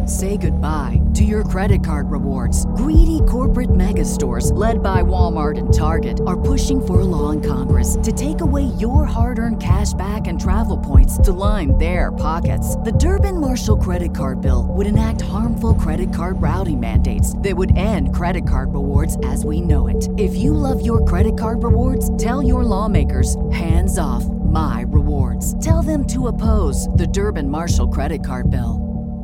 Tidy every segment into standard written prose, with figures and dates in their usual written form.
Say goodbye to your credit card rewards. Greedy corporate mega stores, led by Walmart and Target, are pushing for a law in Congress to take away your hard-earned cash back and travel points to line their pockets. The Durbin-Marshall credit card bill would enact harmful credit card routing mandates that would end credit card rewards as we know it. If you love your credit card rewards, tell your lawmakers, hands off my rewards. Tell them to oppose the Durbin-Marshall credit card bill.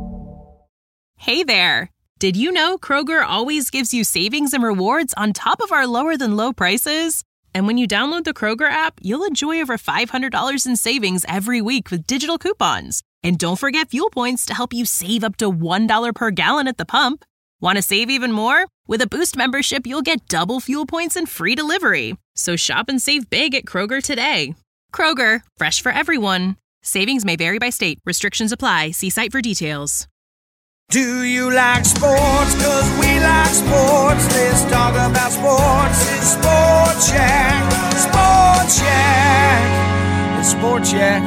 Hey there! Did you know Kroger always gives you savings and rewards on top of our lower-than-low prices? And when you download the Kroger app, you'll enjoy over $500 in savings every week with digital coupons. And don't forget fuel points to help you save up to $1 per gallon at the pump. Want to save even more? With a Boost membership, you'll get double fuel points and free delivery. So shop and save big at Kroger today. Kroger, fresh for everyone. Savings may vary by state. Restrictions apply. See site for details. Do you like sports? 'Cause we like sports. Let's talk about sports. It's Sport Shack. Sport Shack. It's Sport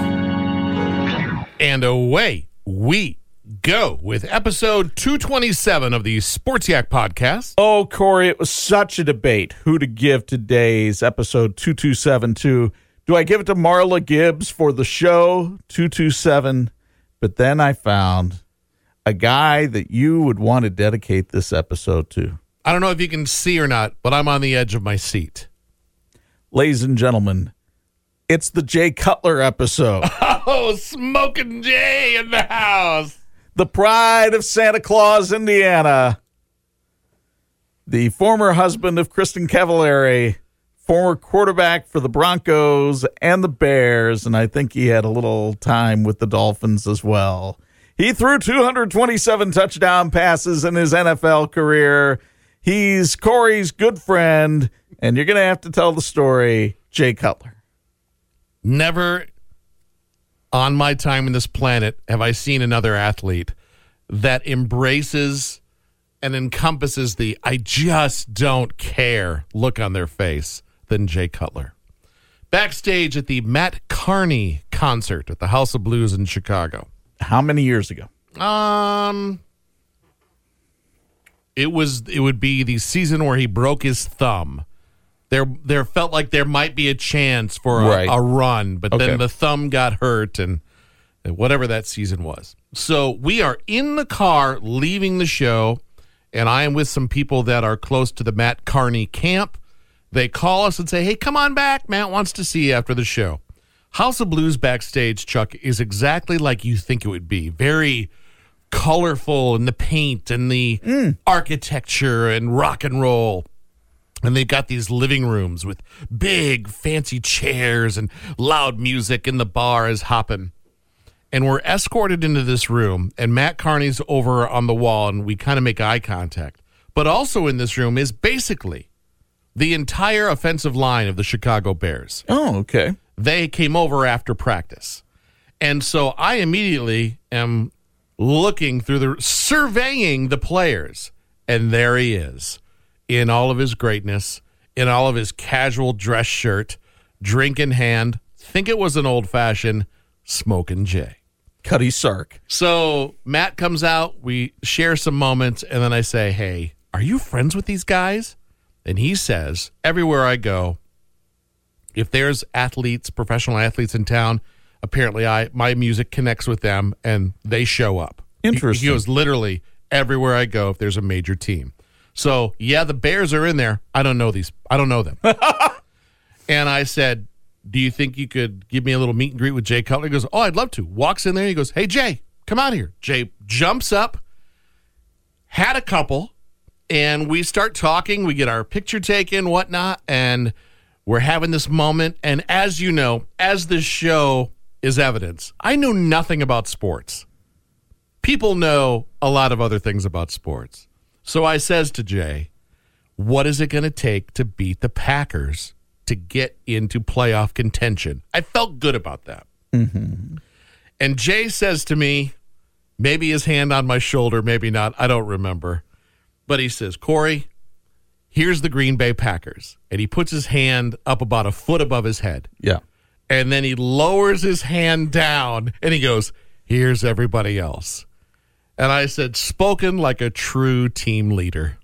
Shack. And away we go with episode 227 of the Sports Yak podcast. Oh, Corey, it was such a debate who to give today's episode 227 to. Do I give it to Marla Gibbs for the show 227? But then I found a guy that you would want to dedicate this episode to. I don't know if you can see or not, but I'm on the edge of my seat. Ladies and gentlemen, it's the Jay Cutler episode. Oh, Smoking Jay in the house. The pride of Santa Claus, Indiana. The former husband of Kristen Cavallari, former quarterback for the Broncos and the Bears, and I think he had a little time with the Dolphins as well. He threw 227 touchdown passes in his NFL career. He's Corey's good friend, and you're going to have to tell the story, Jay Cutler. Never on my time in this planet have I seen another athlete that embraces and encompasses the I just don't care look on their face than Jay Cutler. Backstage at the Matt Carney concert at the House of Blues in Chicago. How many years ago? It would be the season where he broke his thumb. There felt like there might be a chance for a run, but then the thumb got hurt and whatever that season was. So we are in the car leaving the show, and I am with some people that are close to the Matt Carney camp. They call us and say, "Hey, come on back. Matt wants to see you after the show." House of Blues backstage, Chuck, is exactly like you think it would be. Very colorful in the paint and the architecture and rock and roll. And they've got these living rooms with big, fancy chairs and loud music, and the bar is hopping. And we're escorted into this room, and Matt Carney's over on the wall, and we kind of make eye contact. But also in this room is basically the entire offensive line of the Chicago Bears. Oh, okay. They came over after practice. And so I immediately am surveying the players. And there he is in all of his greatness, in all of his casual dress shirt, drink in hand. Think it was an old-fashioned Smokin' Jay. Cuddy Sark. So Matt comes out, we share some moments, and then I say, "Hey, are you friends with these guys?" And he says, "Everywhere I go, if there's athletes, professional athletes in town, apparently my music connects with them and they show up." Interesting. He goes, literally, everywhere I go if there's a major team. So, yeah, the Bears are in there. I don't know them. And I said, "Do you think you could give me a little meet and greet with Jay Cutler?" He goes, "Oh, I'd love to." Walks in there. He goes, "Hey, Jay, come out here." Jay jumps up, had a couple, and we start talking. We get our picture taken, whatnot, and we're having this moment. And as you know, as this show is evidence, I know nothing about sports. People know a lot of other things about sports. So I says to Jay, "What is it going to take to beat the Packers to get into playoff contention?" I felt good about that. Mm-hmm. And Jay says to me, maybe his hand on my shoulder, maybe not, I don't remember. But he says, "Corey, here's the Green Bay Packers." And he puts his hand up about a foot above his head. Yeah. And then he lowers his hand down and he goes, "Here's everybody else." And I said, spoken like a true team leader.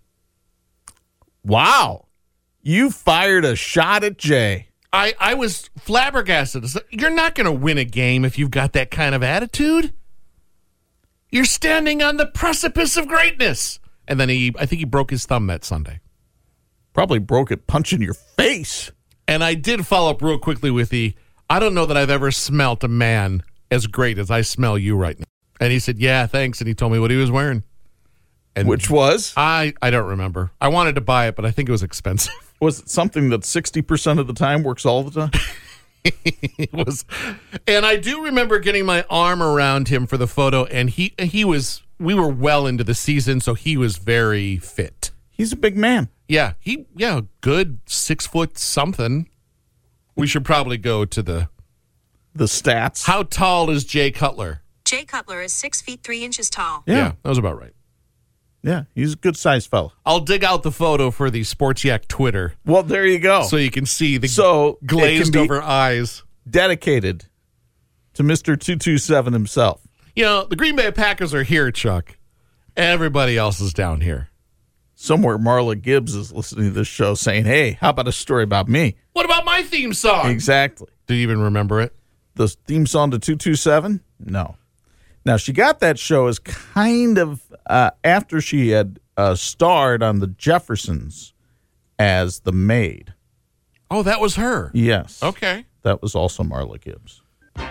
Wow. You fired a shot at Jay. I was flabbergasted. You're not going to win a game if you've got that kind of attitude. You're standing on the precipice of greatness. And then I think he broke his thumb that Sunday. Probably broke it punching your face. And I did follow up real quickly with I don't know that I've ever smelt a man as great as I smell you right now. And he said, yeah, thanks. And he told me what he was wearing. And which was? I don't remember. I wanted to buy it, but I think it was expensive. Was it something that 60% of the time works all the time? It was. And I do remember getting my arm around him for the photo, and we were well into the season, so he was very fit. He's a big man. Yeah, good 6 foot something. We should probably go to the stats. How tall is Jay Cutler? Jay Cutler is 6 feet 3 inches tall. Yeah, that was about right. Yeah, he's a good-sized fellow. I'll dig out the photo for the Sports Yak Twitter. Well, there you go. So you can see the glazed-over eyes. Dedicated to Mr. 227 himself. You know, the Green Bay Packers are here, Chuck. Everybody else is down here. Somewhere Marla Gibbs is listening to this show saying, hey, how about a story about me? What about my theme song? Exactly. Do you even remember it? The theme song to 227? No. Now, she got that show as kind of after she had starred on The Jeffersons as the maid. Oh, that was her? Yes. Okay. That was also Marla Gibbs. There's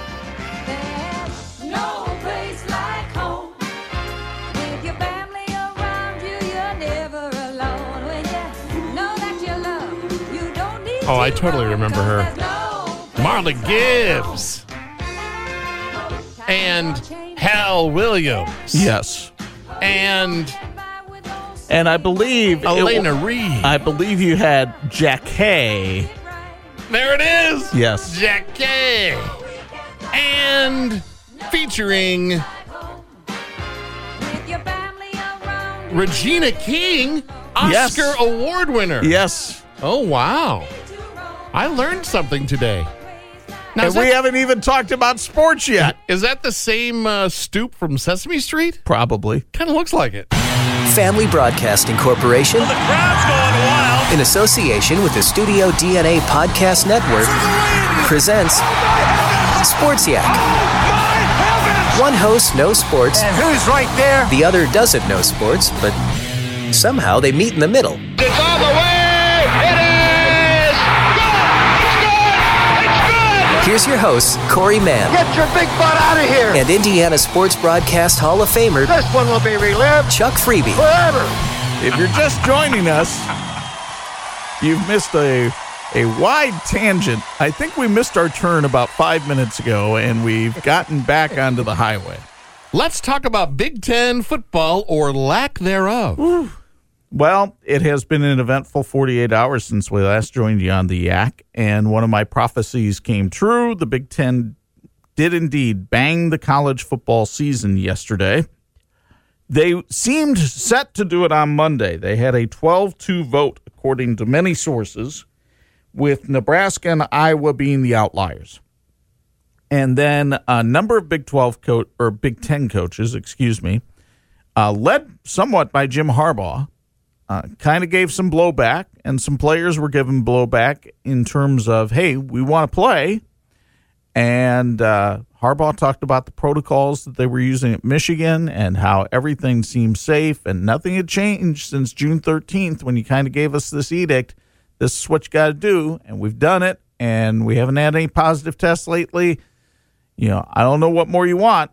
no place like home. With your family around you, you're never alone. When you know that you love, you don't need I totally remember her. Marla Gibbs. And Hal Williams. Yes. And I believe Elena Reed. I believe you had Jackée. There it is. Yes. Jackée. And featuring Regina King, Oscar Award winner. Yes. Oh, wow. I learned something today. Now, and we haven't even talked about sports yet. Is that the same Stoop from Sesame Street? Probably. Kind of looks like it. Family Broadcasting Corporation, The crowd's going wild. in association with the Studio DNA Podcast Network, presents Sports Yak. One host knows sports, And who's right there? the other doesn't know sports, but somehow they meet in the middle. It's on the way. It is. Good. It's good. It's good. Here's your host, Corey Mann, Get your big butt out of here. and Indiana Sports Broadcast Hall of Famer, This one will be relived Chuck Freeby. forever. If you're just joining us, you've missed a wide tangent. I think we missed our turn about 5 minutes ago, and we've gotten back onto the highway. Let's talk about Big Ten football or lack thereof. Well, it has been an eventful 48 hours since we last joined you on the Yak, and one of my prophecies came true. The Big Ten did indeed bang the college football season yesterday. They seemed set to do it on Monday. They had a 12-2 vote, according to many sources, with Nebraska and Iowa being the outliers. And then a number of Big Ten coaches, led somewhat by Jim Harbaugh, kind of gave some blowback, and some players were given blowback in terms of, hey, we want to play. And Harbaugh talked about the protocols that they were using at Michigan and how everything seemed safe and nothing had changed since June 13th when you kind of gave us this edict. This is what you got to do, and we've done it, and we haven't had any positive tests lately. You know, I don't know what more you want,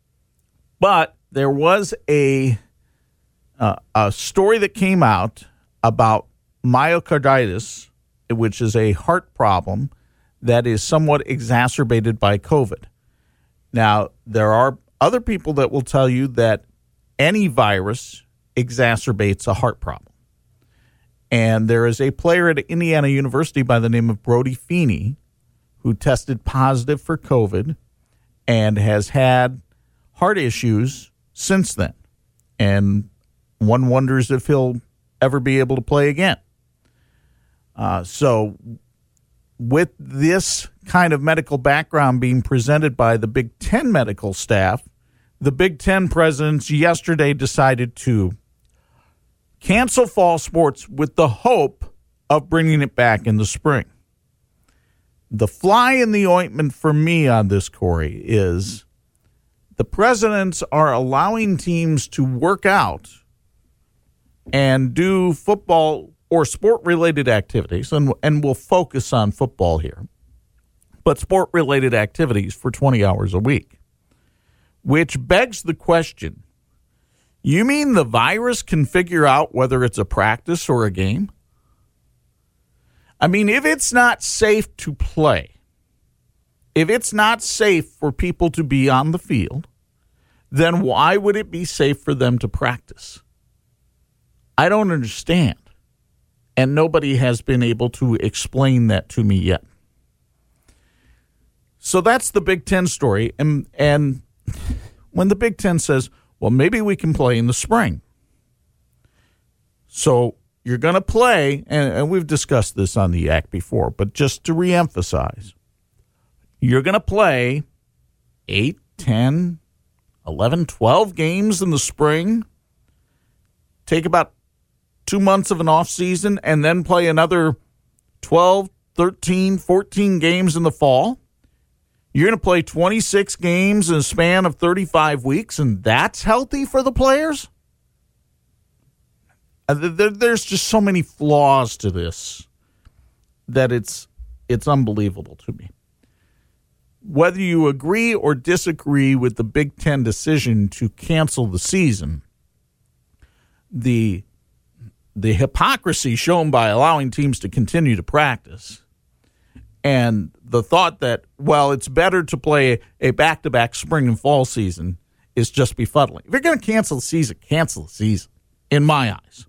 but there was a story that came out about myocarditis, which is a heart problem that is somewhat exacerbated by COVID. Now, there are other people that will tell you that any virus exacerbates a heart problem. And there is a player at Indiana University by the name of Brody Feeney who tested positive for COVID and has had heart issues since then. And one wonders if he'll ever be able to play again. So with this kind of medical background being presented by the Big Ten medical staff, the Big Ten presidents yesterday decided to cancel fall sports with the hope of bringing it back in the spring. The fly in the ointment for me on this, Corey, is the presidents are allowing teams to work out and do football or sport-related activities, and we'll focus on football here, but sport-related activities for 20 hours a week, which begs the question, you mean the virus can figure out whether it's a practice or a game? I mean, if it's not safe to play, if it's not safe for people to be on the field, then why would it be safe for them to practice? I don't understand. And nobody has been able to explain that to me yet. So that's the Big Ten story. And when the Big Ten says, well, maybe we can play in the spring. So you're going to play, and we've discussed this on the Yak before, but just to reemphasize, you're going to play 8, 10, 11, 12 games in the spring, take about 2 months of an off season, and then play another 12, 13, 14 games in the fall. You're going to play 26 games in a span of 35 weeks, and that's healthy for the players? There's just so many flaws to this that it's unbelievable to me. Whether you agree or disagree with the Big Ten decision to cancel the season, the hypocrisy shown by allowing teams to continue to practice and the thought that, well, it's better to play a back-to-back spring and fall season is just befuddling. If you're going to cancel the season, in my eyes.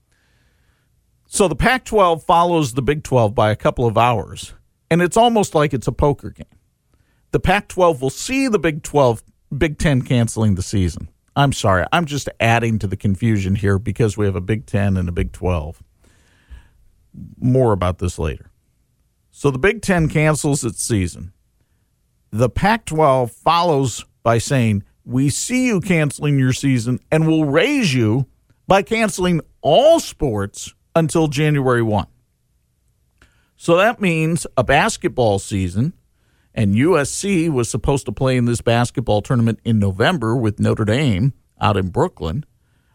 So the Pac-12 follows the Big 12 by a couple of hours, and it's almost like it's a poker game. The Pac-12 will see the Big Ten canceling the season. I'm sorry, I'm just adding to the confusion here because we have a Big 10 and a Big 12. More about this later. So the Big 10 cancels its season. The Pac-12 follows by saying, we see you canceling your season and we'll raise you by canceling all sports until January 1. So that means a basketball season, and USC was supposed to play in this basketball tournament in November with Notre Dame out in Brooklyn.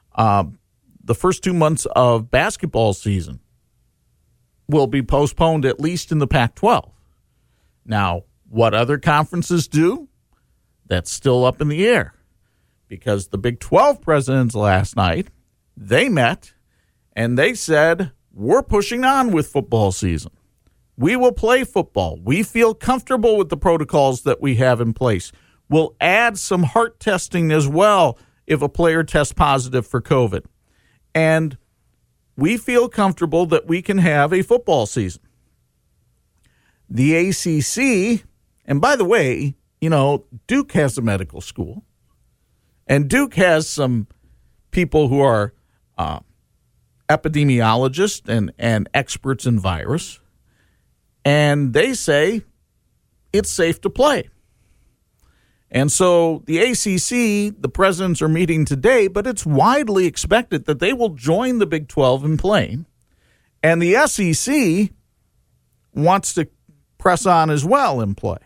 The first 2 months of basketball season will be postponed, at least in the Pac-12. Now, what other conferences do? That's still up in the air, because the Big 12 presidents last night, they met and they said, we're pushing on with football season. We will play football. We feel comfortable with the protocols that we have in place. We'll add some heart testing as well if a player tests positive for COVID. And we feel comfortable that we can have a football season. The ACC, and by the way, Duke has a medical school, and Duke has some people who are epidemiologists and experts in virus, and they say it's safe to play. And so the ACC, the presidents are meeting today, but it's widely expected that they will join the Big 12 in playing. And the SEC wants to press on as well in play.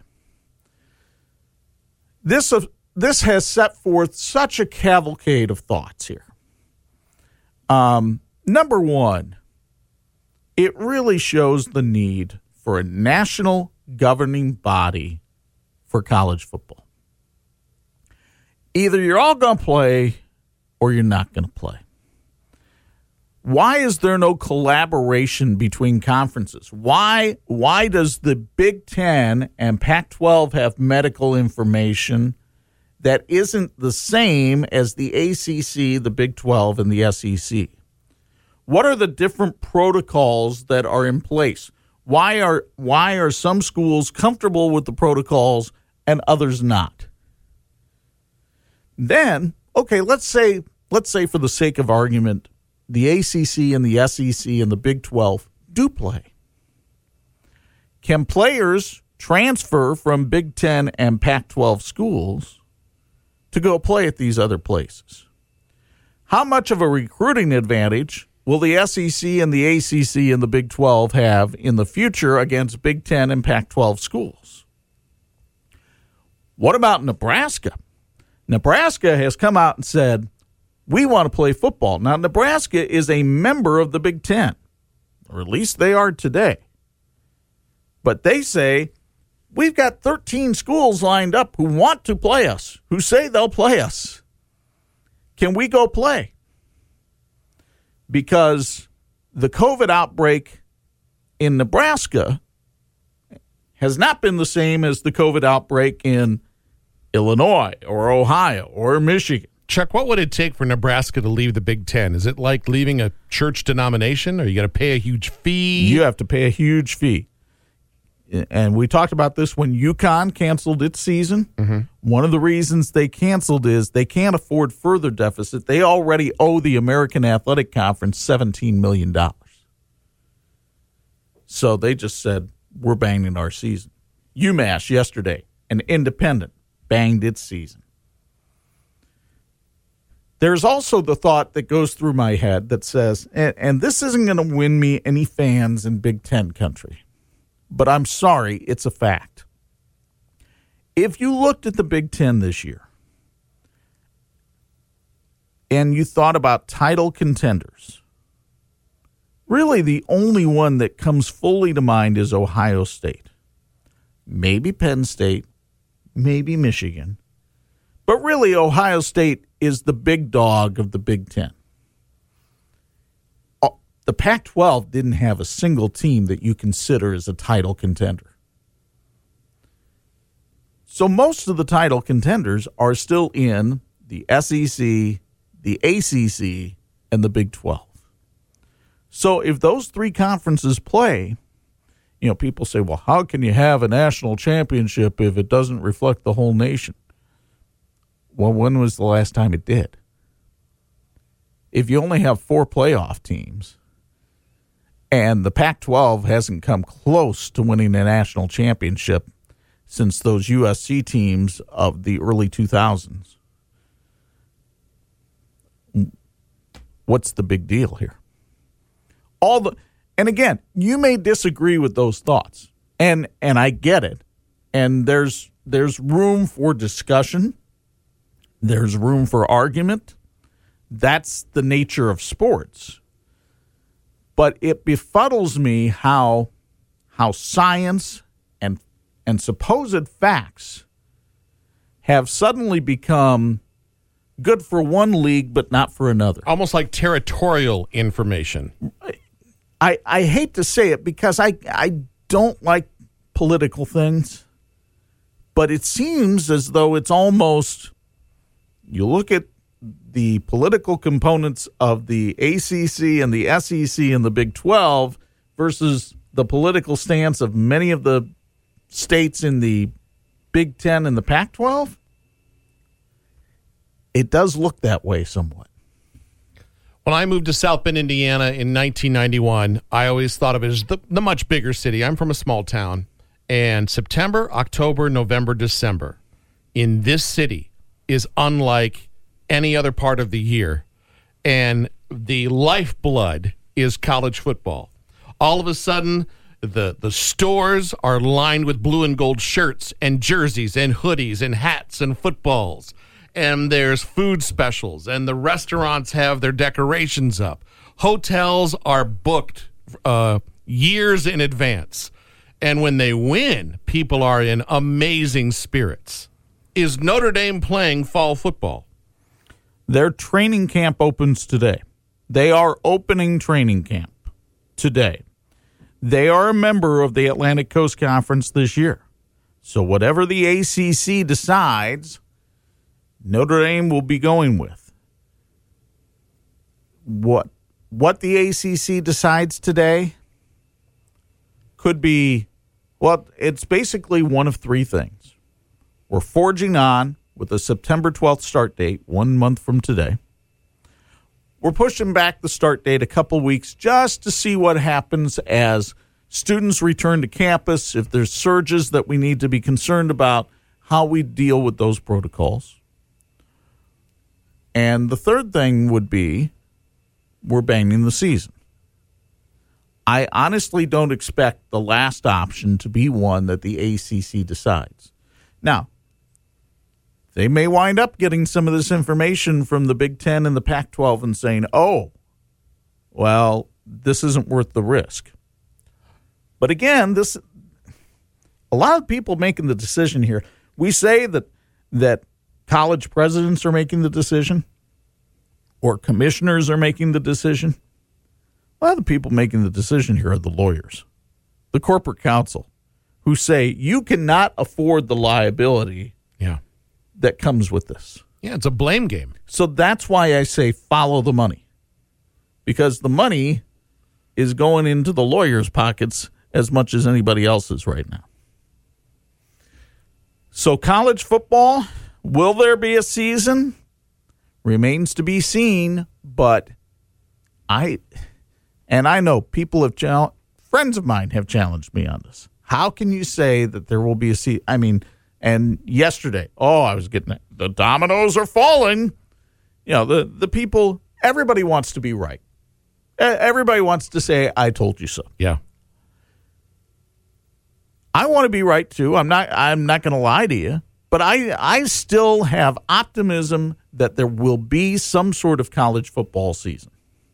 This has set forth such a cavalcade of thoughts here. Number one, it really shows the need for a national governing body for college football. Either you're all going to play or you're not going to play. Why is there no collaboration between conferences? Why does the Big Ten and Pac-12 have medical information that isn't the same as the ACC, the Big 12, and the SEC? What are the different protocols that are in place? Why are some schools comfortable with the protocols and others not? Then, okay, let's say for the sake of argument, the ACC and the SEC and the Big 12 do play. Can players transfer from Big 10 and Pac-12 schools to go play at these other places. How much of a recruiting advantage will the SEC and the ACC and the Big 12 have in the future against Big 10 and Pac-12 schools? What about Nebraska? Nebraska has come out and said, we want to play football. Now, Nebraska is a member of the Big 10, or at least they are today. But they say, we've got 13 schools lined up who want to play us, who say they'll play us. Can we go play? Because the COVID outbreak in Nebraska has not been the same as the COVID outbreak in Illinois or Ohio or Michigan. Chuck, what would it take for Nebraska to leave the Big Ten? Is it like leaving a church denomination, or you got to pay a huge fee? You have to pay a huge fee. And we talked about this when UConn canceled its season. Mm-hmm. One of the reasons they canceled is they can't afford further deficit. They already owe the American Athletic Conference $17 million. So they just said, we're banging our season. UMass yesterday, an independent, banged its season. There's also the thought that goes through my head that says, and this isn't going to win me any fans in Big Ten country, but I'm sorry, it's a fact. If you looked at the Big Ten this year and you thought about title contenders, really the only one that comes fully to mind is Ohio State. Maybe Penn State, maybe Michigan. But really, Ohio State is the big dog of the Big Ten. The Pac-12 didn't have a single team that you consider as a title contender. So most of the title contenders are still in the SEC, the ACC, and the Big 12. So if those three conferences play, people say, well, how can you have a national championship if it doesn't reflect the whole nation? Well, when was the last time it did? If you only have 4 playoff teams, and the Pac-12 hasn't come close to winning a national championship since those USC teams of the early 2000s, what's the big deal here? And again, you may disagree with those thoughts, and I get it. And there's room for discussion. There's room for argument. That's the nature of sports. But it befuddles me how science and supposed facts have suddenly become good for one league but not for another. Almost like territorial information. I hate to say it because I don't like political things, but it seems as though it's almost, you look at the political components of the ACC and the SEC and the Big 12 versus the political stance of many of the states in the Big 10 and the Pac-12, it does look that way somewhat. When I moved to South Bend, Indiana in 1991, I always thought of it as the much bigger city. I'm from a small town. And September, October, November, December in this city is unlike any other part of the year. And the lifeblood is college football. All of a sudden, the stores are lined with blue and gold shirts and jerseys and hoodies and hats and footballs. And there's food specials, and the restaurants have their decorations up. Hotels are booked years in advance. And when they win, people are in amazing spirits. Is Notre Dame playing fall football? Their training camp opens today. They are opening training camp today. They are a member of the Atlantic Coast Conference this year. So whatever the ACC decides, Notre Dame will be going with. What the ACC decides today could be, well, it's basically one of three things. We're forging on with a September 12th start date, 1 month from today. We're pushing back the start date a couple weeks just to see what happens as students return to campus, if there's surges that we need to be concerned about, how we deal with those protocols. And the third thing would be we're banging the season. I honestly don't expect the last option to be one that the ACC decides. Now, they may wind up getting some of this information from the Big Ten and the Pac-12 and saying, oh, well, this isn't worth the risk. But again, a lot of people making the decision here. We say that college presidents are making the decision or commissioners are making the decision. A lot of the people making the decision here are the lawyers, the corporate counsel, who say you cannot afford the liability that comes with this. Yeah, it's a blame game. So that's why I say follow the money, because the money is going into the lawyers' pockets as much as anybody else's right now. So college football, will there be a season? Remains to be seen, but I know people have friends of mine have challenged me on this. How can you say that there will be a season? I mean, and yesterday, I was getting it. The dominoes are falling. You know, the people, everybody wants to be right. Everybody wants to say, I told you so. Yeah. I want to be right too. I'm not going to lie to you, but I still have optimism that there will be some sort of college football season.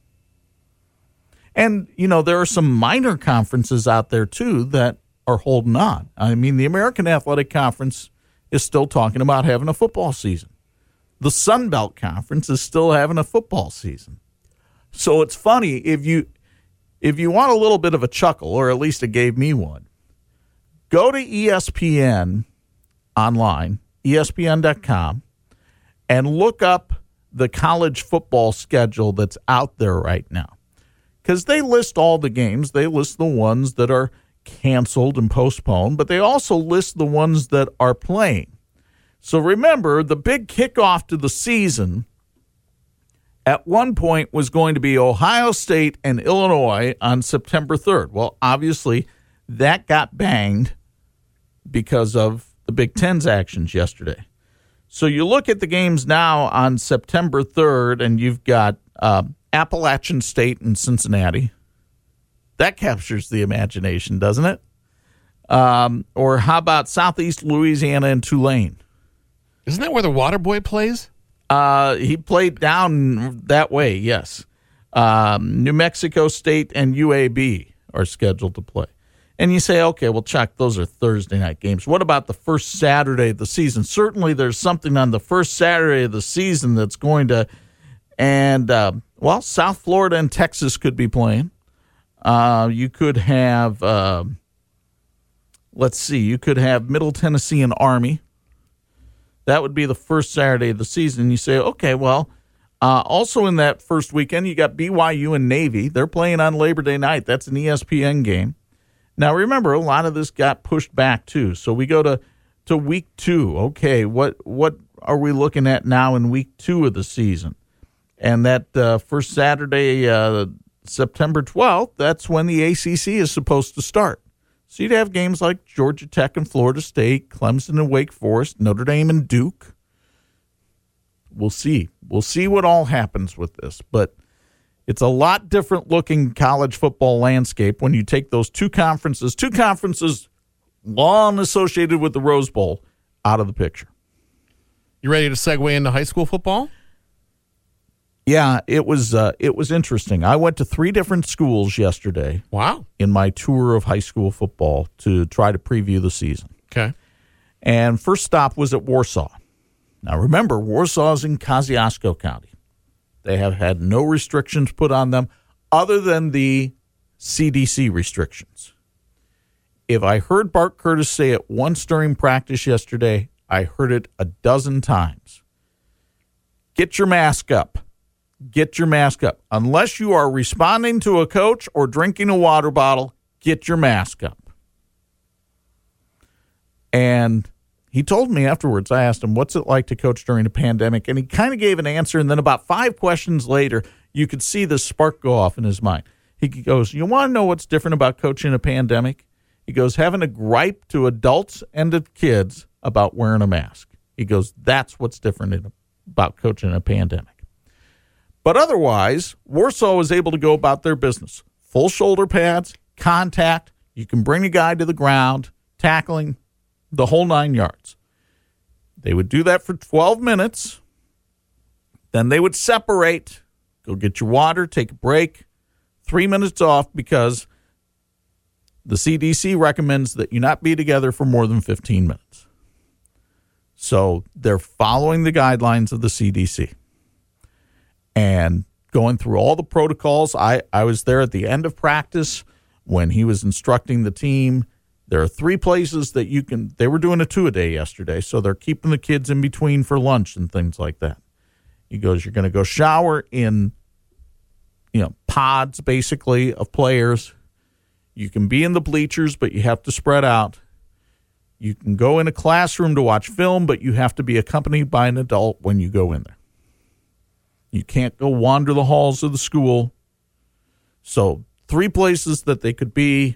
And, you know, there are some minor conferences out there too that are holding on. I mean, the American Athletic Conference is still talking about having a football season. The Sun Belt Conference is still having a football season. So it's funny, if you want a little bit of a chuckle, or at least it gave me one, go to ESPN online, ESPN.com, and look up the college football schedule that's out there right now. Because they list all the games. They list the ones that are canceled and postponed, but they also list the ones that are playing. So remember, the big kickoff to the season at one point was going to be Ohio State and Illinois on September 3rd. Well, obviously, that got banged because of the Big Ten's actions yesterday. So you look at the games now on September 3rd, and you've got Appalachian State and Cincinnati. That captures the imagination, doesn't it? Or how about Southeast Louisiana and Tulane? Isn't that where the Waterboy plays? He played down that way, yes. New Mexico State and UAB are scheduled to play. And you say, okay, well, Chuck, those are Thursday night games. What about the first Saturday of the season? Certainly there's something on the first Saturday of the season that's going to, and, South Florida and Texas could be playing. You could have, you could have Middle Tennessee and Army. That would be the first Saturday of the season. You say, okay, well, also in that first weekend, you got BYU and Navy. They're playing on Labor Day night. That's an ESPN game. Now, remember, a lot of this got pushed back, too. So we go to week 2. Okay, what are we looking at now in week 2 of the season? And that first Saturday, September 12th, that's when the ACC is supposed to start. So you'd have games like Georgia Tech and Florida State, Clemson and Wake Forest, Notre Dame and Duke. We'll see. We'll see what all happens with this. But it's a lot different looking college football landscape when you take those two conferences long associated with the Rose Bowl, out of the picture. You ready to segue into high school football? Yeah, it was interesting. I went to 3 different schools yesterday. Wow. In my tour of high school football to try to preview the season. Okay. And first stop was at Warsaw. Now remember, Warsaw is in Kosciuszko County. They have had no restrictions put on them other than the CDC restrictions. If I heard Bart Curtis say it once during practice yesterday, I heard it a dozen times. Get your mask up. Get your mask up. Unless you are responding to a coach or drinking a water bottle, get your mask up. And he told me afterwards, I asked him, what's it like to coach during a pandemic? And he kind of gave an answer, and then about 5 questions later, you could see the spark go off in his mind. He goes, you want to know what's different about coaching a pandemic? He goes, having a gripe to adults and to kids about wearing a mask. He goes, that's what's different about coaching in a pandemic. But otherwise, Warsaw was able to go about their business. Full shoulder pads, contact. You can bring a guy to the ground, tackling, the whole 9 yards. They would do that for 12 minutes. Then they would separate, go get your water, take a break, 3 minutes off, because the CDC recommends that you not be together for more than 15 minutes. So they're following the guidelines of the CDC and going through all the protocols. I was there at the end of practice when he was instructing the team. There are 3 places that you can, they were doing a 2-a-day yesterday, so they're keeping the kids in between for lunch and things like that. He goes, you're going to go shower in, pods basically of players. You can be in the bleachers, but you have to spread out. You can go in a classroom to watch film, but you have to be accompanied by an adult when you go in there. You can't go wander the halls of the school. So 3 places that they could be.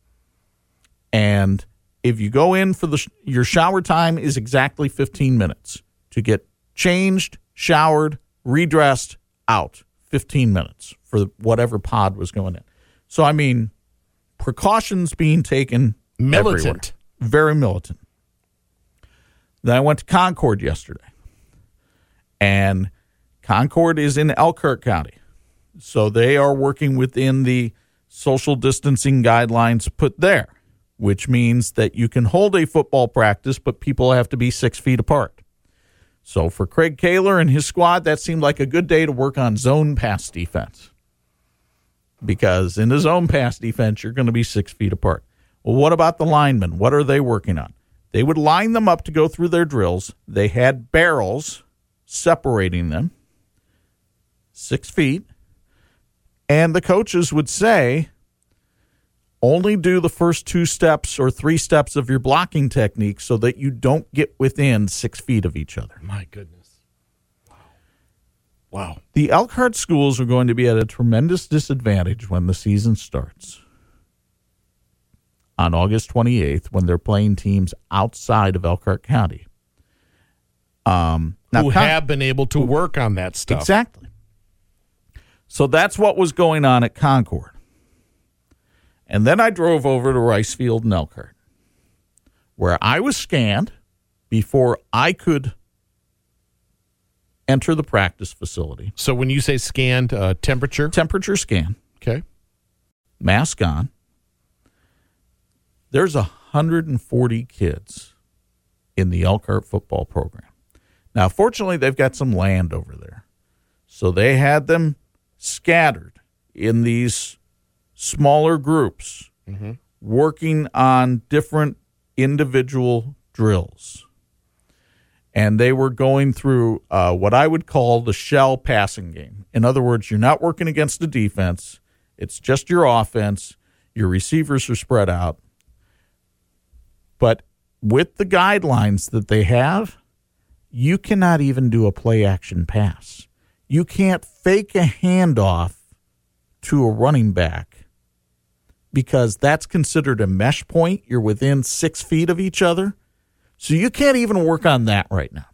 And if you go in for your shower time is exactly 15 minutes to get changed, showered, redressed, out. 15 minutes for whatever pod was going in. So, I mean, precautions being taken militant. Everywhere. Very militant. Then I went to Concord yesterday. And Concord is in Elkhart County. So they are working within the social distancing guidelines put there, which means that you can hold a football practice, but people have to be 6 feet apart. So for Craig Kaler and his squad, that seemed like a good day to work on zone pass defense. Because in the zone pass defense, you're going to be 6 feet apart. Well, what about the linemen? What are they working on? They would line them up to go through their drills. They had barrels separating them 6 feet. And the coaches would say, only do the first 2 steps or 3 steps of your blocking technique so that you don't get within 6 feet of each other. My goodness. Wow. The Elkhart schools are going to be at a tremendous disadvantage when the season starts on August 28th when they're playing teams outside of Elkhart County. Who have been able to work on that stuff. Exactly. So that's what was going on at Concord. And then I drove over to Ricefield and Elkhart, where I was scanned before I could enter the practice facility. So when you say scanned, temperature? Temperature scan. Okay. Mask on. There's 140 kids in the Elkhart football program. Now, fortunately, they've got some land over there. So they had them scattered in these smaller groups, working on different individual drills. And they were going through what I would call the shell passing game. In other words, you're not working against the defense. It's just your offense. Your receivers are spread out. But with the guidelines that they have, you cannot even do a play-action pass. You can't fake a handoff to a running back because that's considered a mesh point. You're within 6 feet of each other. So you can't even work on that right now.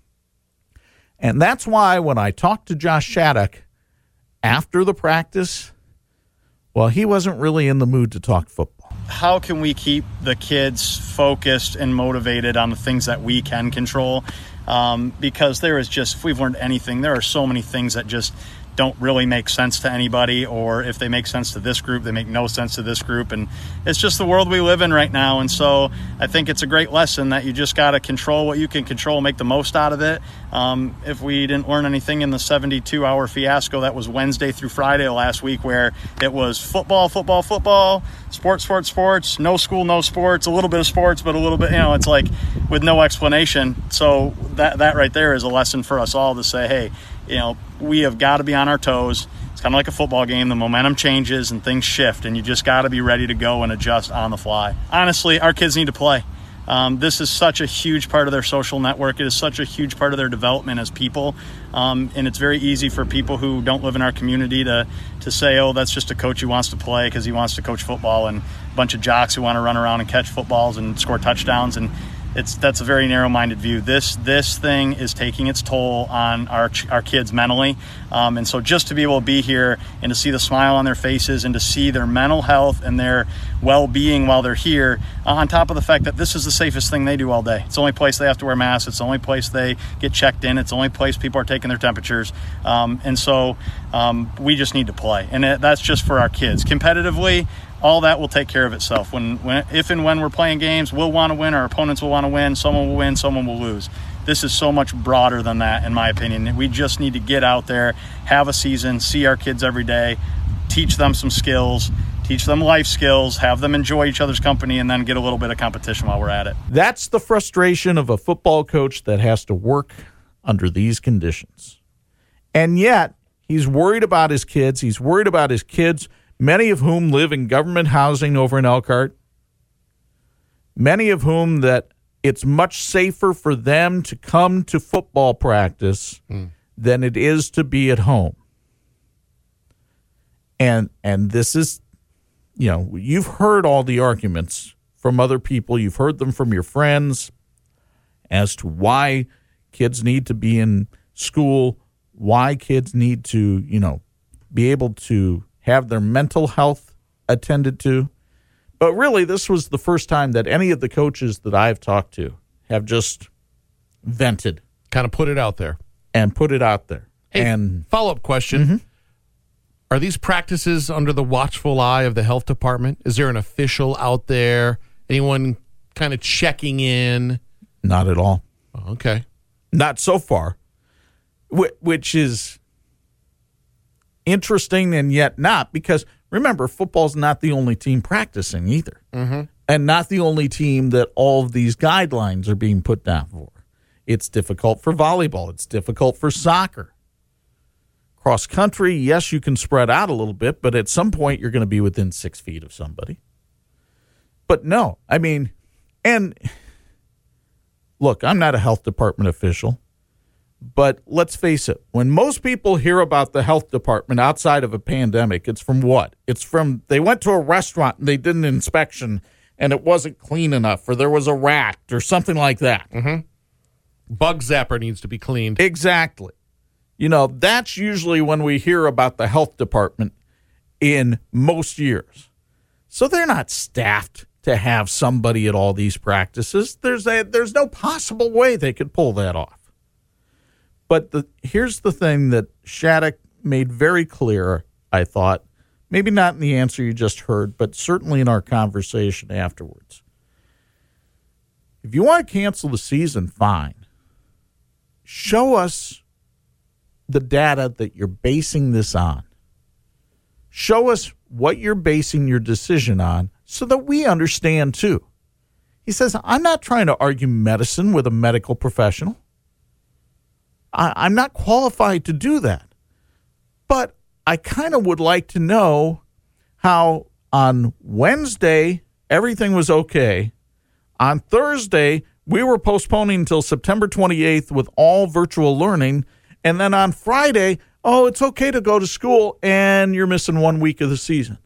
And that's why when I talked to Josh Shattuck after the practice, well, he wasn't really in the mood to talk football. How can we keep the kids focused and motivated on the things that we can control? Because there is just, if we've learned anything, there are so many things that just don't really make sense to anybody, or if they make sense to this group, they make no sense to this group. And it's just the world we live in right now. And so I think it's a great lesson that you just got to control what you can control, make the most out of it. If we didn't learn anything in the 72-hour fiasco that was Wednesday through Friday last week, where it was football, sports, no school, no sports, a little bit of sports, but a little bit, it's like with no explanation. So that right there is a lesson for us all to say, hey, we have got to be on our toes. It's kind of like a football game. The momentum changes and things shift, and you just got to be ready to go and adjust on the fly. Honestly, our kids need to play. This is such a huge part of their social network. It is such a huge part of their development as people. And it's very easy for people who don't live in our community to say, oh, that's just a coach who wants to play because he wants to coach football, and a bunch of jocks who want to run around and catch footballs and score touchdowns. And that's a very narrow-minded view. This thing is taking its toll on our kids mentally, and so just to be able to be here and to see the smile on their faces and to see their mental health and their well-being while they're here, on top of the fact that this is the safest thing they do all day. It's the only place they have to wear masks. It's the only place they get checked in. It's the only place people are taking their temperatures, and so we just need to play, and that's just for our kids. Competitively, all that will take care of itself. If and when we're playing games, we'll want to win. Our opponents will want to win. Someone will win. Someone will lose. This is so much broader than that, in my opinion. We just need to get out there, have a season, see our kids every day, teach them some skills, teach them life skills, have them enjoy each other's company, and then get a little bit of competition while we're at it. That's the frustration of a football coach that has to work under these conditions. And yet, he's worried about his kids. He's worried about his kids, many of whom live in government housing over in Elkhart, many of whom that it's much safer for them to come to football practice than it is to be at home. And this is, you've heard all the arguments from other people. You've heard them from your friends as to why kids need to be in school, why kids need to, be able to have their mental health attended to. But really, this was the first time that any of the coaches that I've talked to have just vented. Kind of put it out there. And put it out there. Hey, and follow-up question. Mm-hmm. Are these practices under the watchful eye of the health department? Is there an official out there? Anyone kind of checking in? Not at all. Okay. Not so far, which is interesting and yet not, because remember, football's not the only team practicing either, and not the only team that all of these guidelines are being put down for. It's difficult for volleyball. It's difficult for soccer. Cross country, yes, you can spread out a little bit, but at some point you're going to be within 6 feet of somebody. But no, and look, I'm not a health department official. But let's face it, when most people hear about the health department outside of a pandemic, it's from what? It's from they went to a restaurant and they did an inspection and it wasn't clean enough, or there was a rat or something like that. Bug zapper needs to be cleaned. Exactly. That's usually when we hear about the health department in most years. So they're not staffed to have somebody at all these practices. There's no possible way they could pull that off. But here's the thing that Shattuck made very clear, I thought, maybe not in the answer you just heard, but certainly in our conversation afterwards. If you want to cancel the season, fine. Show us the data that you're basing this on. Show us what you're basing your decision on so that we understand too. He says, I'm not trying to argue medicine with a medical professional. I'm not qualified to do that. But I kind of would like to know how on Wednesday everything was okay. On Thursday, we were postponing until September 28th with all virtual learning. And then on Friday, it's okay to go to school and you're missing 1 week of the season.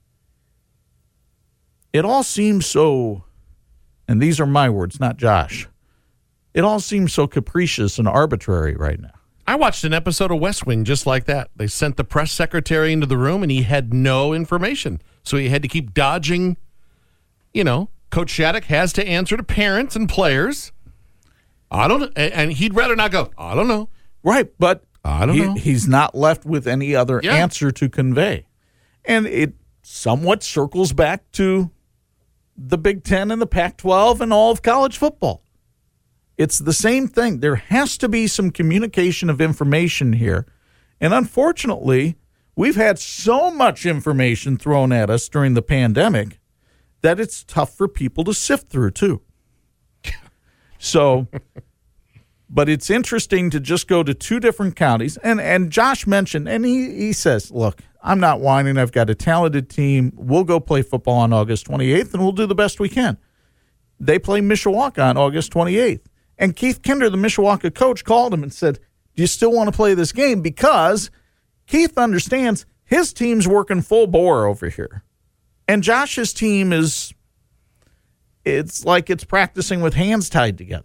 It all seems so, and these are my words, not Josh. It all seems so capricious and arbitrary right now. I watched an episode of West Wing just like that. They sent the press secretary into the room, and he had no information. So he had to keep dodging. Coach Shattuck has to answer to parents and players. I don't know. And he'd rather not go, I don't know. Right, but I don't know. He's not left with any other answer to convey. And it somewhat circles back to the Big Ten and the Pac-12 and all of college football. It's the same thing. There has to be some communication of information here. And unfortunately, we've had so much information thrown at us during the pandemic that it's tough for people to sift through, too. So, but it's interesting to just go to two different counties. And Josh mentioned, and he says, look, I'm not whining. I've got a talented team. We'll go play football on August 28th, and we'll do the best we can. They play Mishawaka on August 28th. And Keith Kinder, the Mishawaka coach, called him and said, do you still want to play this game? Because Keith understands his team's working full bore over here. And Josh's team is it's like it's practicing with hands tied together.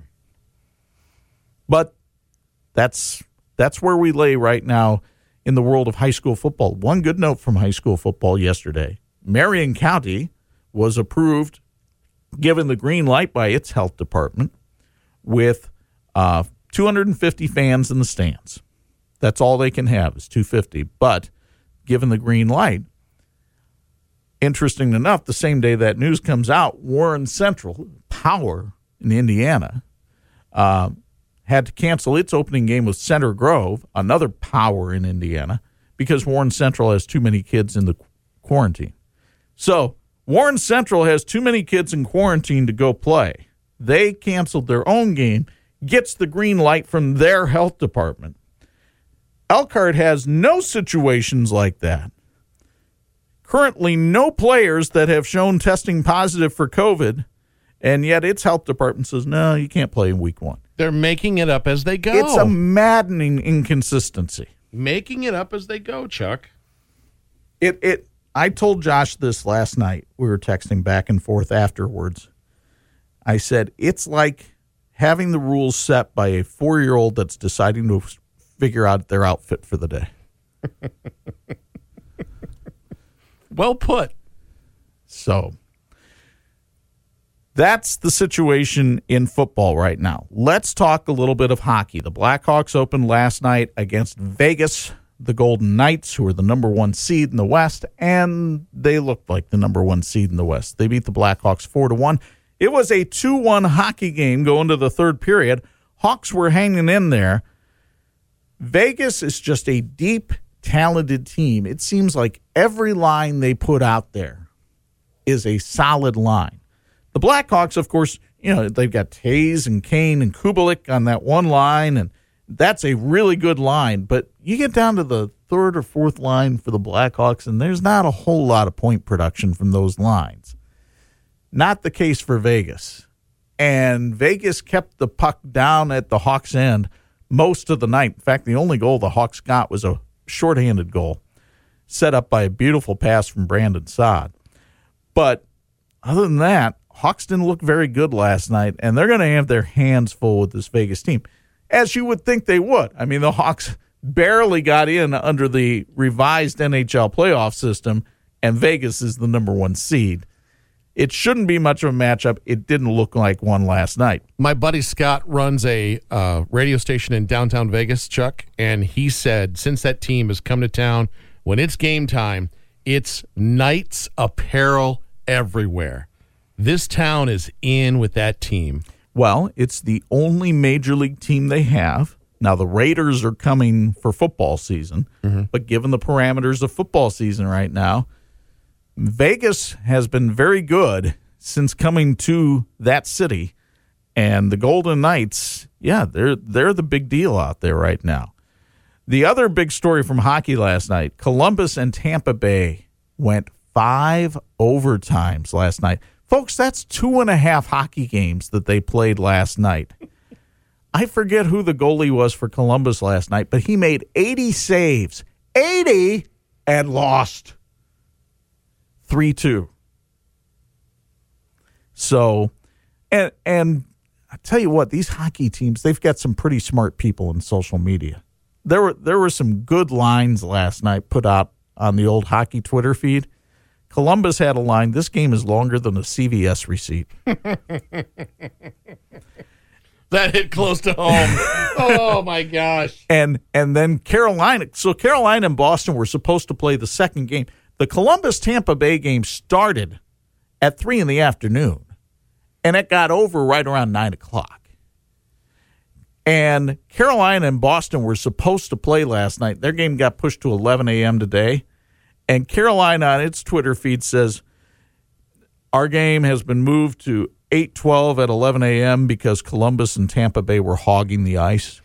But that's where we lay right now in the world of high school football. One good note from high school football yesterday. Marion County was approved, given the green light by its health department, with 250 fans in the stands. That's all they can have is 250. But given the green light, interesting enough, the same day that news comes out, Warren Central, Power in Indiana, had to cancel its opening game with Center Grove, another Power in Indiana, because Warren Central has too many kids in the quarantine. So Warren Central has too many kids in quarantine to go play. They canceled their own game, gets the green light from their health department. Elkhart has no situations like that. Currently, no players that have shown testing positive for COVID, and yet its health department says, no, you can't play in week 1. They're making it up as they go. It's a maddening inconsistency. Making it up as they go, Chuck. I told Josh this last night. We were texting back and forth afterwards. I said, it's like having the rules set by a 4-year-old that's deciding to figure out their outfit for the day. Well put. So that's the situation in football right now. Let's talk a little bit of hockey. The Blackhawks opened last night against Vegas, the Golden Knights, who are the number 1 seed in the West, and they looked like the number 1 seed in the West. They beat the Blackhawks 4-1. It was a 2-1 hockey game going to the third period. Hawks were hanging in there. Vegas is just a deep, talented team. It seems like every line they put out there is a solid line. The Blackhawks, of course, they've got Taves and Kane and Kubalik on that one line, and that's a really good line. But you get down to the third or fourth line for the Blackhawks, and there's not a whole lot of point production from those lines. Not the case for Vegas. And Vegas kept the puck down at the Hawks' end most of the night. In fact, the only goal the Hawks got was a shorthanded goal set up by a beautiful pass from Brandon Saad. But other than that, Hawks didn't look very good last night, and they're going to have their hands full with this Vegas team, as you would think they would. I mean, the Hawks barely got in under the revised NHL playoff system, and Vegas is the number 1 seed. It shouldn't be much of a matchup. It didn't look like one last night. My buddy Scott runs a radio station in downtown Vegas, Chuck, and he said since that team has come to town, when it's game time, it's Knights apparel everywhere. This town is in with that team. Well, it's the only major league team they have. Now, the Raiders are coming for football season, but given the parameters of football season right now, Vegas has been very good since coming to that city, and the Golden Knights, they're the big deal out there right now. The other big story from hockey last night, Columbus and Tampa Bay went 5 overtimes last night. Folks, that's 2.5 hockey games that they played last night. I forget who the goalie was for Columbus last night, but he made 80 saves. 80 and lost 3-2. So, and I tell you what, these hockey teams, they've got some pretty smart people in social media. There were some good lines last night put out on the old hockey Twitter feed. Columbus had a line, this game is longer than a CVS receipt. That hit close to home. Oh, my gosh. And then Carolina. So Carolina and Boston were supposed to play the second game. The Columbus-Tampa Bay game started at 3 in the afternoon, and it got over right around 9 o'clock. And Carolina and Boston were supposed to play last night. Their game got pushed to 11 a.m. today. And Carolina on its Twitter feed says, our game has been moved to 8:12 at 11 a.m. because Columbus and Tampa Bay were hogging the ice.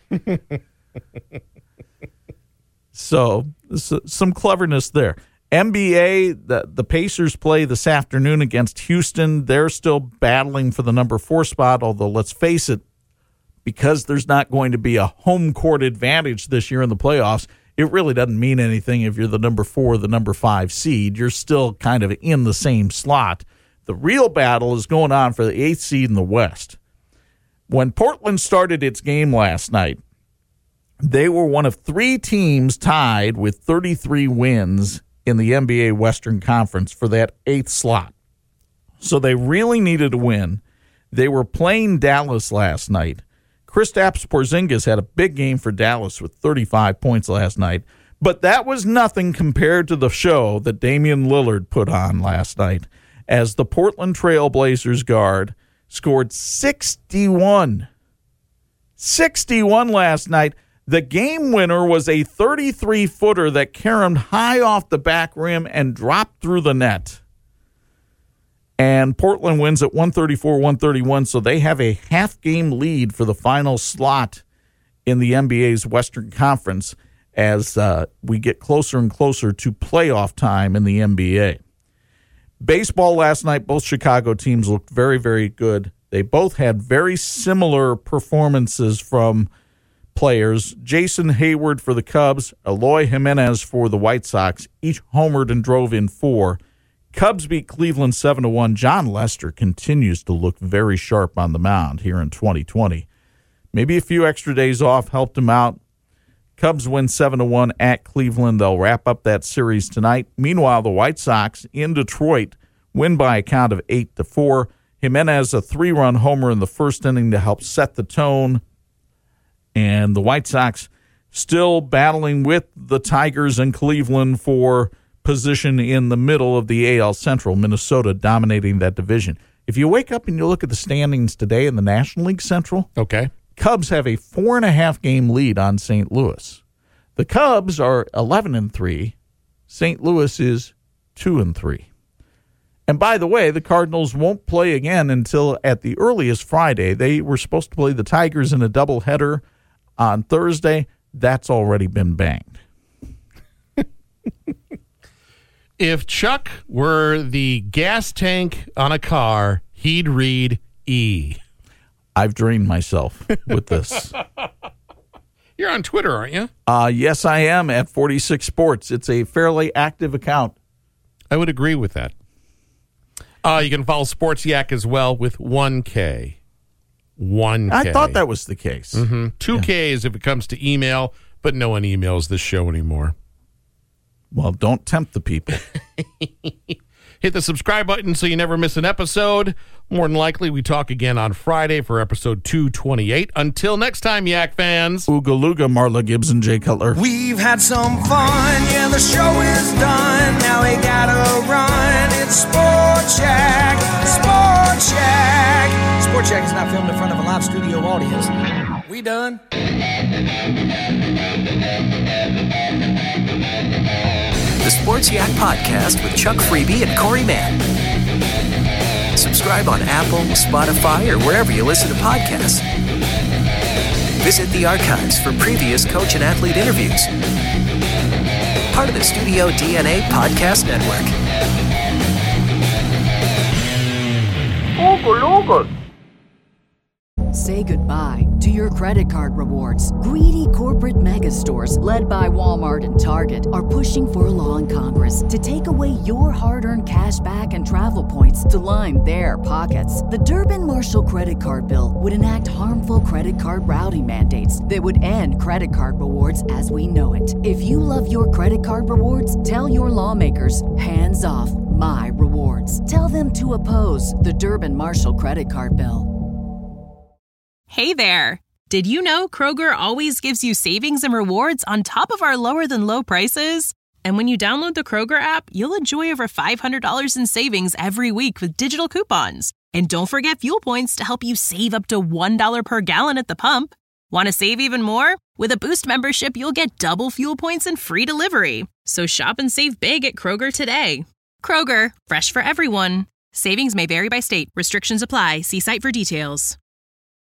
So some cleverness there. NBA, the Pacers play this afternoon against Houston. They're still battling for the number 4 spot, although let's face it, because there's not going to be a home court advantage this year in the playoffs, it really doesn't mean anything if you're the number 4 or the number 5 seed. You're still kind of in the same slot. The real battle is going on for the 8th seed in the West. When Portland started its game last night, they were one of 3 teams tied with 33 wins in the NBA Western Conference for that 8th slot. So they really needed a win. They were playing Dallas last night. Kristaps Porzingis had a big game for Dallas with 35 points last night, but that was nothing compared to the show that Damian Lillard put on last night as the Portland Trail Blazers guard scored 61 last night. The game winner was a 33-footer that caromed high off the back rim and dropped through the net. And Portland wins at 134-131, so they have a half-game lead for the final slot in the NBA's Western Conference as we get closer and closer to playoff time in the NBA. Baseball last night, both Chicago teams looked very, very good. They both had very similar performances from players. Jason Hayward for the Cubs, Eloy Jimenez for the White Sox, each homered and drove in 4. Cubs beat Cleveland 7-1. John Lester continues to look very sharp on the mound here in 2020. Maybe a few extra days off helped him out. Cubs win 7-1 at Cleveland. They'll wrap up that series tonight. Meanwhile, the White Sox in Detroit win by a count of 8-4. Jimenez, a 3-run homer in the first inning to help set the tone. And the White Sox still battling with the Tigers in Cleveland for position in the middle of the AL Central, Minnesota dominating that division. If you wake up and you look at the standings today in the National League Central, okay, Cubs have a 4.5-game lead on St. Louis. The Cubs are 11-3. St. Louis is 2-3. And by the way, the Cardinals won't play again until at the earliest Friday. They were supposed to play the Tigers in a doubleheader on Thursday. That's already been banged. If Chuck were the gas tank on a car, he'd read E. I've drained myself with this. You're on Twitter, aren't you? Yes, I am at 46 Sports. It's a fairly active account. I would agree with that. You can follow Sports Yak as well with 1K. 1K. I thought that was the case. 2Ks if it comes to email, but no one emails this show anymore. Well, don't tempt the people. Hit the subscribe button so you never miss an episode. More than likely, we talk again on Friday for episode 228. Until next time, Yak fans. Ooga Looga, Marla Gibson, Jay Cutler. We've had some fun, yeah, the show is done. Now we gotta run. It's Sport Shack, Sport Shack. Sport Shack is not filmed in front of a live studio audience. We done? The Sports Yak Podcast with Chuck Freebie and Corey Mann. Subscribe on Apple, Spotify, or wherever you listen to podcasts. Visit the archives for previous coach and athlete interviews. Part of the Studio DNA Podcast Network. Say goodbye to your credit card rewards. Greedy corporate mega stores, led by Walmart and Target, are pushing for a law in Congress to take away your hard-earned cash back and travel points to line their pockets. The Durbin-Marshall credit card bill would enact harmful credit card routing mandates that would end credit card rewards as we know it. If you love your credit card rewards, tell your lawmakers, hands off my rewards. Tell them to oppose the Durbin-Marshall credit card bill. Hey there! Did you know Kroger always gives you savings and rewards on top of our lower-than-low prices? And when you download the Kroger app, you'll enjoy over $500 in savings every week with digital coupons. And don't forget fuel points to help you save up to $1 per gallon at the pump. Want to save even more? With a Boost membership, you'll get double fuel points and free delivery. So shop and save big at Kroger today. Kroger, fresh for everyone. Savings may vary by state. Restrictions apply. See site for details.